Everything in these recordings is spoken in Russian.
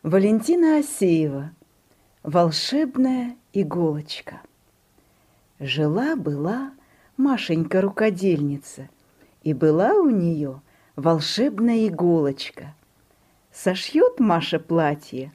Валентина Асеева. Волшебная иголочка. Жила-была Машенька-рукодельница, и была у нее волшебная иголочка. Сошьет Маша платье,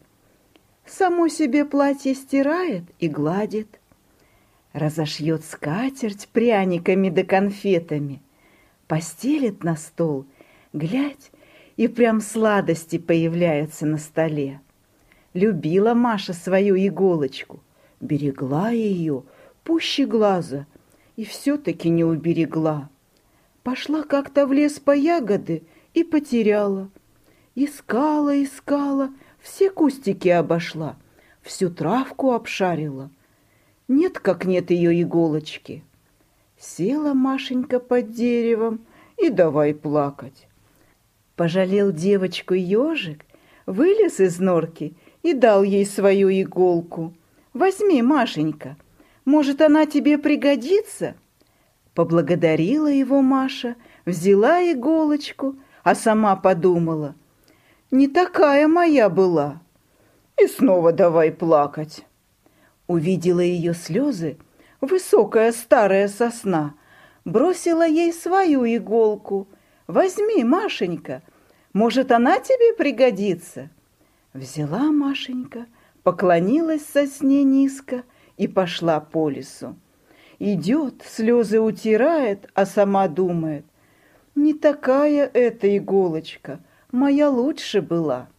само себе платье стирает и гладит. Разошьет скатерть пряниками да конфетами, постелит на стол, глядь, и прям сладости появляются на столе. Любила Маша свою иголочку, берегла ее пуще глаза, и все-таки не уберегла. Пошла как-то в лес по ягоды и потеряла. Искала, искала, все кустики обошла, всю травку обшарила. Нет, как нет ее иголочки. Села Машенька под деревом и давай плакать. Пожалел девочку ежик, вылез из норки и дал ей свою иголку. «Возьми, Машенька, может, она тебе пригодится?» Поблагодарила его Маша, взяла иголочку, а сама подумала: «Не такая моя была». И снова давай плакать. Увидела ее слезы высокая старая сосна, бросила ей свою иголку. «Возьми, Машенька, может, она тебе пригодится?» Взяла Машенька, поклонилась сосне низко и пошла по лесу. Идет, слезы утирает, а сама думает: «Не такая эта иголочка, моя лучше была».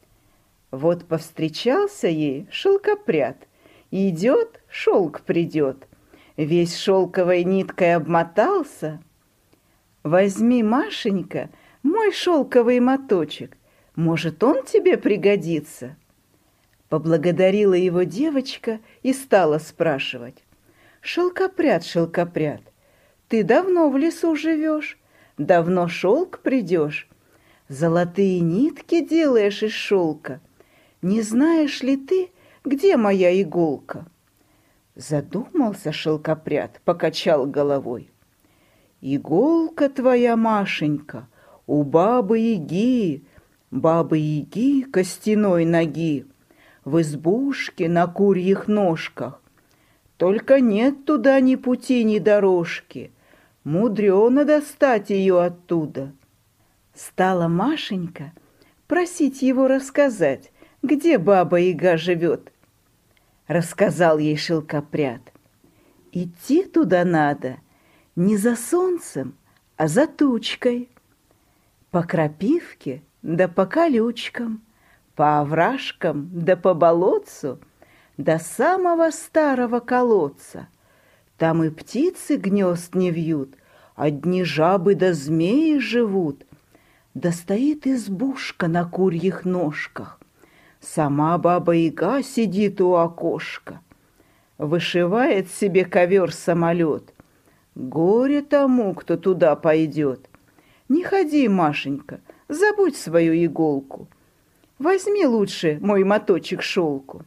Вот повстречался ей шелкопряд, идет, шелк придет, весь шелковой ниткой обмотался. «Возьми, Машенька, мой шелковый моточек, может, он тебе пригодится?» Поблагодарила его девочка и стала спрашивать: «Шелкопряд, шелкопряд, ты давно в лесу живешь, давно шелк придешь, золотые нитки делаешь из шелка. Не знаешь ли ты, где моя иголка?» Задумался шелкопряд, покачал головой. «Иголка твоя, Машенька, у бабы-яги костяной ноги, в избушке на курьих ножках. Только нет туда ни пути, ни дорожки, мудрено достать ее оттуда». Стала Машенька просить его рассказать, где баба-яга живет. Рассказал ей шелкопряд: «Идти туда надо не за солнцем, а за тучкой, по крапивке да по колючкам, по овражкам да по болотцу, до самого старого колодца. Там и птицы гнезд не вьют, одни жабы да змеи живут. Да стоит избушка на курьих ножках, сама баба-яга сидит у окошка, вышивает себе ковер-самолет. Горе тому, кто туда пойдет. Не ходи, Машенька, забудь свою иголку. Возьми лучше мой моточек шелку».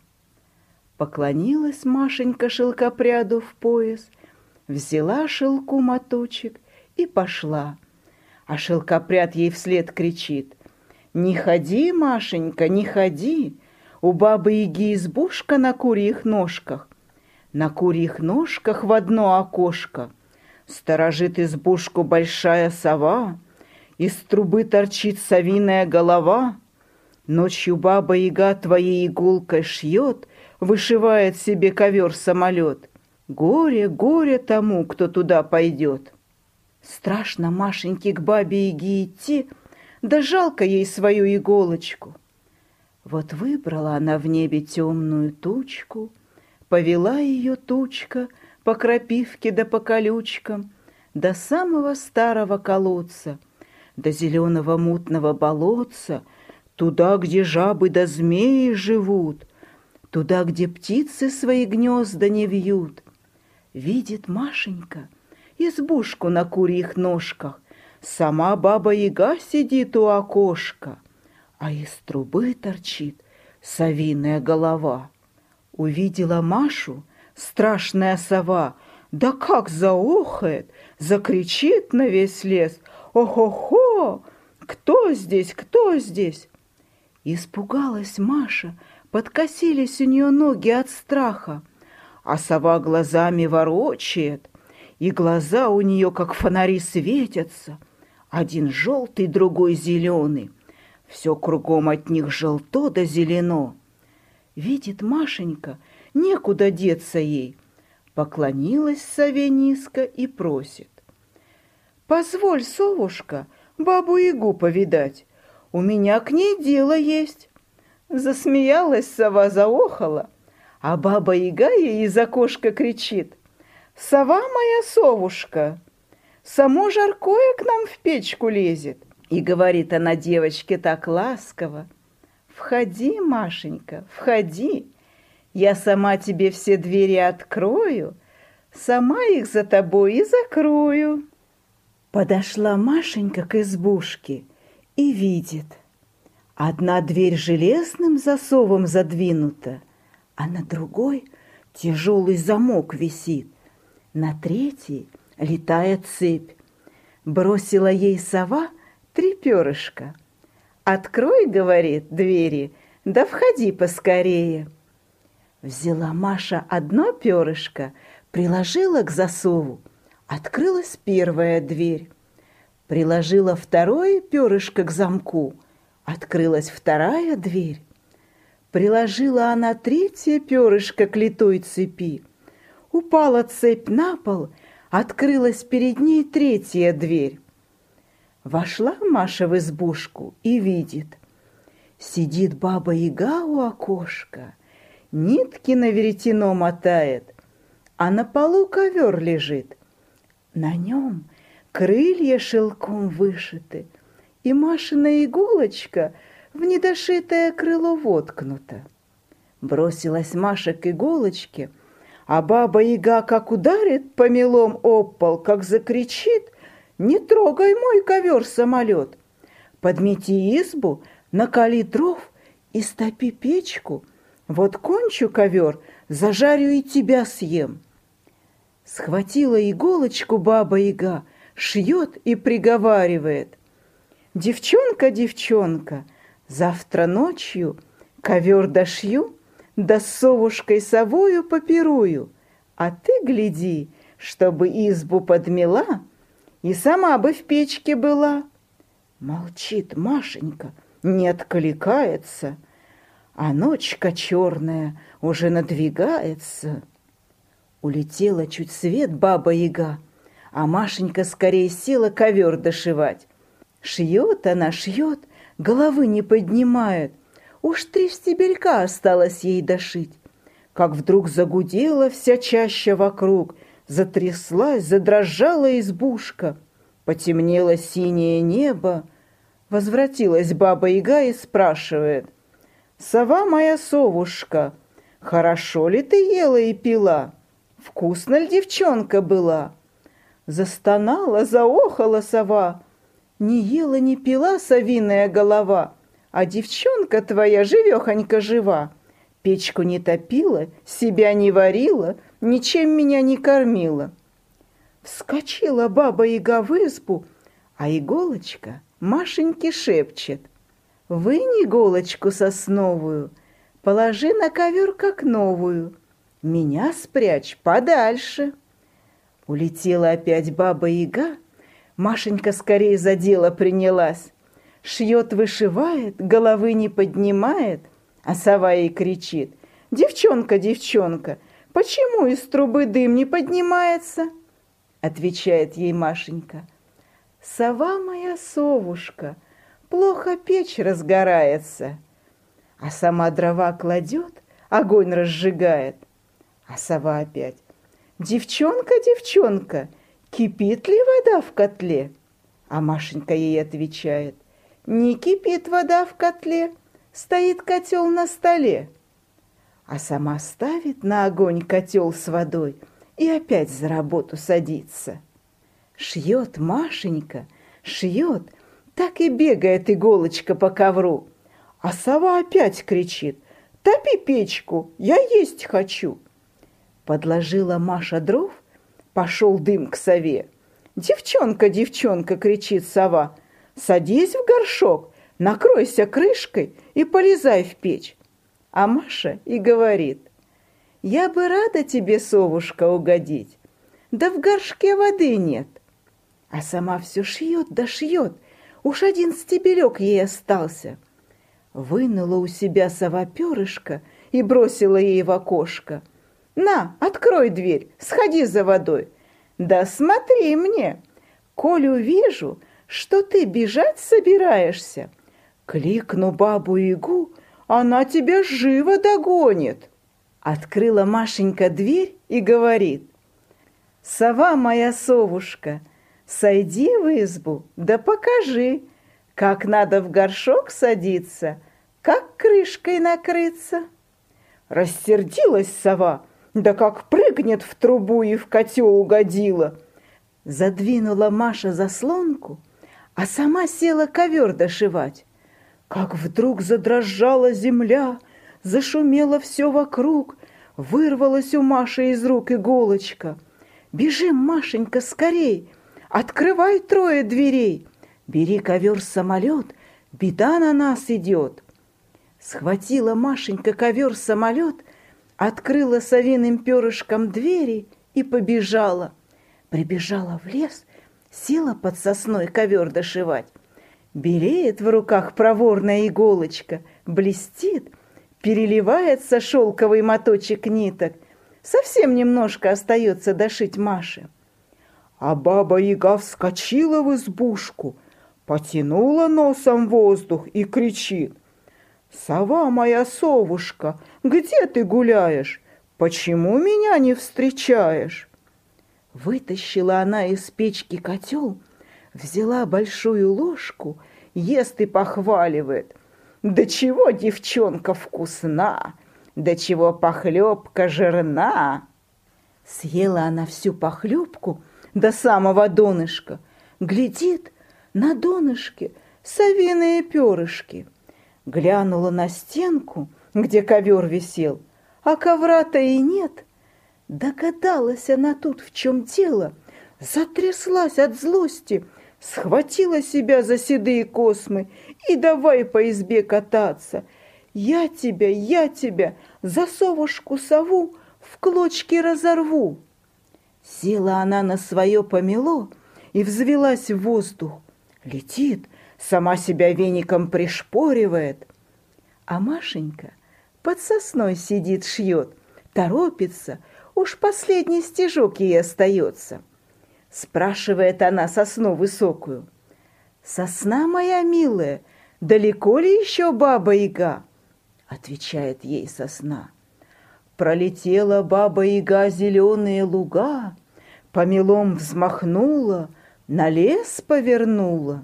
Поклонилась Машенька шелкопряду в пояс, взяла шелку моточек и пошла. А шелкопряд ей вслед кричит: «Не ходи, Машенька, не ходи, у бабы-яги избушка на курьих ножках. На курьих ножках в одно окошко сторожит избушку большая сова, из трубы торчит совиная голова. Ночью баба-яга твоей иголкой шьет, вышивает себе ковер-самолет. Горе, горе тому, кто туда пойдет». Страшно Машеньке к бабе-яге идти, да жалко ей свою иголочку. Вот выбрала она в небе темную тучку, повела ее тучка по крапивке да по колючкам до самого старого колодца, до зеленого мутного болотца, туда, где жабы да змеи живут, туда, где птицы свои гнезда не вьют. Видит Машенька избушку на курьих ножках, сама баба-яга сидит у окошка, а из трубы торчит совиная голова. Увидела Машу страшная сова, да как заохает, закричит на весь лес: «Ох-охо! Кто здесь, кто здесь?» Испугалась Маша, подкосились у нее ноги от страха, а сова глазами ворочает, и глаза у нее, как фонари, светятся. Один желтый, другой зеленый. Все кругом от них желто да зелено. Видит Машенька, некуда деться ей. Поклонилась сове низко и просит: «Позволь, совушка, бабу-ягу повидать. У меня к ней дело есть». Засмеялась сова, заохала, а баба-яга ей из окошка кричит: «Сова моя, совушка, само жаркое к нам в печку лезет». И говорит она девочке так ласково: «Входи, Машенька, входи, я сама тебе все двери открою, сама их за тобой и закрою». Подошла Машенька к избушке и видит: одна дверь железным засовом задвинута, а на другой тяжелый замок висит, на третьей летает цепь. Бросила ей сова 3 перышка. «Открой, — говорит, — двери, да входи поскорее». Взяла Маша одно перышко, приложила к засову, открылась первая дверь. Приложила второе перышко к замку, открылась вторая дверь. Приложила она третье перышко к литой цепи. Упала цепь на пол, открылась перед ней третья дверь. Вошла Маша в избушку и видит: сидит баба-яга у окошка, нитки на веретено мотает, а на полу ковер лежит. На нем крылья шелком вышиты, и Машина иголочка в недошитое крыло воткнута. Бросилась Маша к иголочке, а баба-яга как ударит помелом об пол, как закричит: «Не трогай мой ковер-самолет! Подмети избу, накали дров и стопи печку. Вот кончу ковер, зажарю и тебя съем». Схватила иголочку баба-яга, шьет и приговаривает: «Девчонка, девчонка, завтра ночью ковер дошью, да с совушкой совою попирую, а ты гляди, чтобы избу подмела и сама бы в печке была». Молчит Машенька, не откликается, а ночка черная уже надвигается. Улетела чуть свет баба-яга, а Машенька скорее села ковер дошивать. Шьет она, шьет, головы не поднимает. Уж 3 стебелька осталось ей дошить. Как вдруг загудела вся чаща вокруг, затряслась, задрожала избушка. Потемнело синее небо. Возвратилась баба-яга и спрашивает: «Сова моя, совушка, хорошо ли ты ела и пила? Вкусно ли девчонка была?» Застонала, заохала сова: «Не ела, не пила, совиная голова, а девчонка твоя живехонька жива. Печку не топила, себя не варила, ничем меня не кормила». Вскочила баба-яга в избу, а иголочка Машеньке шепчет: «Вынь иголочку сосновую, положи на ковер как новую, меня спрячь подальше». Улетела опять баба-яга. Машенька скорее за дело принялась. Шьет, вышивает, головы не поднимает, а сова ей кричит: «Девчонка, девчонка, почему из трубы дым не поднимается?» Отвечает ей Машенька: «Сова моя, совушка, плохо печь разгорается». А сама дрова кладет, огонь разжигает. А сова опять: «Девчонка, девчонка, кипит ли вода в котле?» А Машенька ей отвечает: «Не кипит вода в котле, стоит котел на столе». А сама ставит на огонь котел с водой и опять за работу садится. Шьет Машенька, шьет, так и бегает иголочка по ковру. А сова опять кричит: «Топи печку, я есть хочу». Подложила Маша дров, пошел дым к сове. «Девчонка, девчонка!» — кричит сова: «Садись в горшок, накройся крышкой и полезай в печь. А Маша и говорит: я бы рада тебе, совушка, угодить, да в горшке воды нет. А сама все шьет да шьет, уж один стебелек ей остался. Вынула у себя сова перышко и бросила ей в окошко: на, открой дверь, сходи за водой. Да смотри мне, коль увижу, что ты бежать собираешься, кликну бабу-ягу, она тебя живо догонит. Открыла Машенька дверь и говорит: сова моя совушка, сойди в избу, да покажи, как надо в горшок садиться, как крышкой накрыться. Рассердилась сова, да как прыгнет в трубу и в котел угодила. Задвинула Маша заслонку, а сама села ковер дошивать. Как вдруг задрожала земля, зашумело все вокруг, вырвалась у Маши из рук иголочка. Бежим, Машенька, скорей, открывай трое дверей, бери ковер-самолет, беда на нас идет. Схватила Машенька ковер-самолет, открыла совиным перышком двери и побежала. Прибежала в лес, села под сосной ковер дошивать. Белеет в руках проворная иголочка, блестит, переливается шелковый моточек ниток. Совсем немножко остается дошить Маше. А баба-яга вскочила в избушку, потянула носом воздух и кричит: «Сова моя совушка, где ты гуляешь? Почему меня не встречаешь?» Вытащила она из печки котел, взяла большую ложку, ест и похваливает: «Да чего девчонка вкусна! Да чего похлебка жирна!» Съела она всю похлебку до самого донышка, глядит, на донышке совиные перышки. Глянула на стенку, где ковер висел, а ковра-то и нет. Догадалась она тут, в чем дело, затряслась от злости, схватила себя за седые космы и давай по избе кататься. Я тебя, за совушку-сову в клочки разорву. Села она на свое помело и взвелась в воздух. Летит, сама себя веником пришпоривает. А Машенька под сосной сидит, шьет, торопится, уж последний стежок ей остается. Спрашивает она сосну высокую: «Сосна моя милая, далеко ли еще баба-яга?» Отвечает ей сосна: «Пролетела баба-яга зеленые луга, помелом взмахнула, на лес повернула».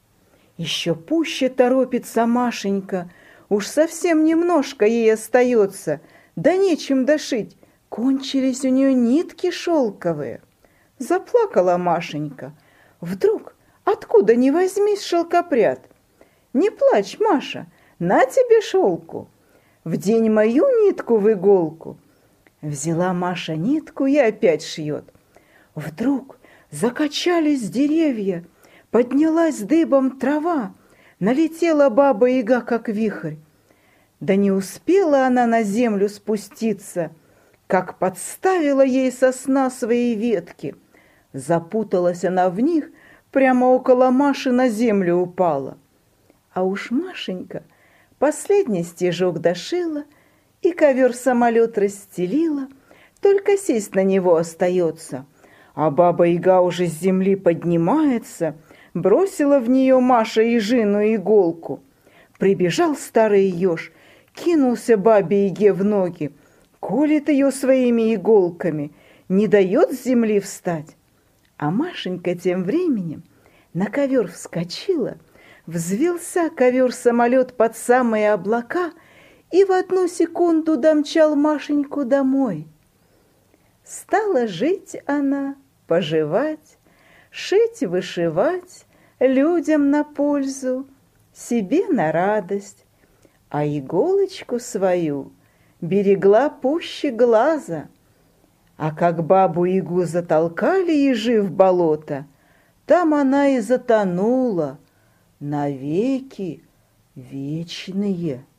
Еще пуще торопится Машенька, уж совсем немножко ей остается, да нечем дошить, кончились у нее нитки шелковые. Заплакала Машенька. Вдруг, откуда ни возьмись, шелкопряд: «Не плачь, Маша, на тебе шелку, вдень мою нитку в иголку». Взяла Маша нитку и опять шьет. Вдруг закачались деревья, поднялась дыбом трава, налетела баба-яга, как вихрь. Да не успела она на землю спуститься, как подставила ей сосна свои ветки. Запуталась она в них, прямо около Маши на землю упала. А уж Машенька последний стежок дошила и ковер-самолет расстелила, только сесть на него остается. А баба-яга уже с земли поднимается, бросила в нее Маша ежиную иголку. Прибежал старый еж, кинулся бабе-яге в ноги, колет ее своими иголками, не дает с земли встать. А Машенька тем временем на ковер вскочила, взвился ковер-самолет под самые облака и в одну секунду домчал Машеньку домой. Стала жить она, поживать, шить-вышивать, людям на пользу, себе на радость, а иголочку свою берегла пуще глаза. А как бабу-ягу затолкали ежи в болото, там она и затонула навеки вечные.